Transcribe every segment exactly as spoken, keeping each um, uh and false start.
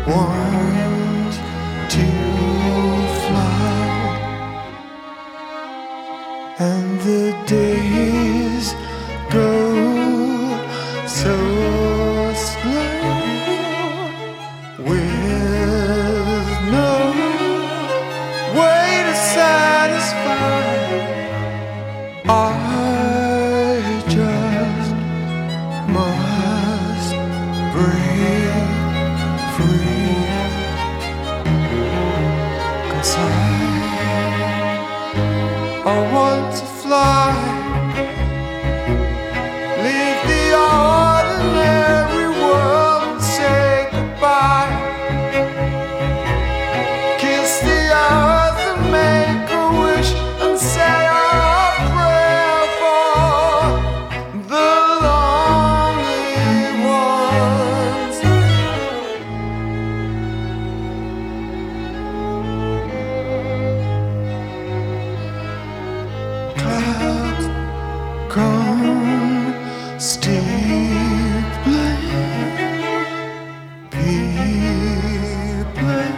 want to fly, and the days go so slow with no way to satisfy. I just must break free, 'cause I, I want to fly, leave the ordinary world and say goodbye, kiss the earth and make a wish and say a prayer for the lonely ones. Clouds come steeply, people,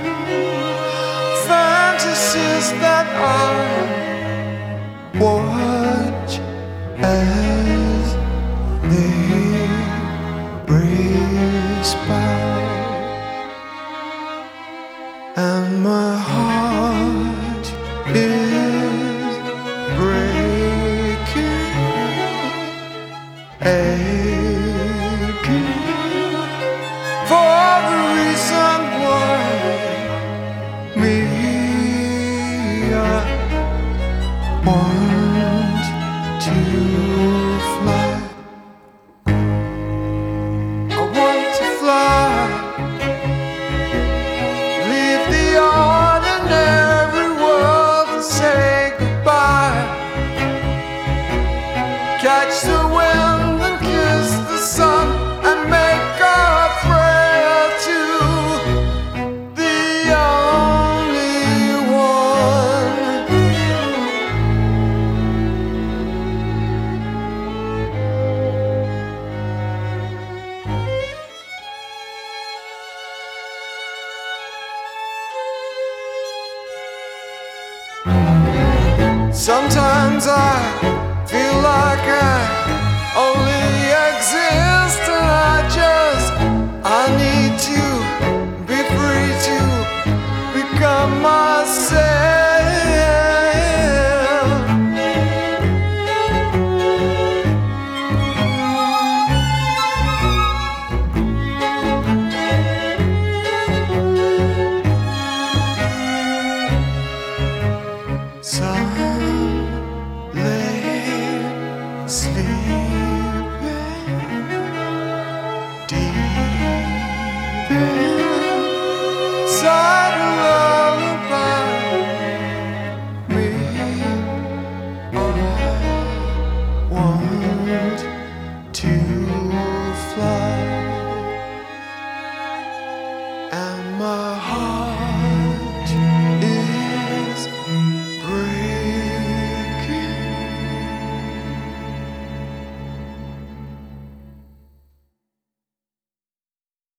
fantasies that I watch as they breeze by, and my heart is breaking, aching for the reason why me I want to fly. I want to fly, leave the ordinary world and say goodbye, catch the wind and kiss the sun and make a prayer to the only one. Sometimes I feel like I only exist, and I just, I need to be free to become myself. Some lay sleeping deep inside a lullaby. Me, I want to fly, and my heart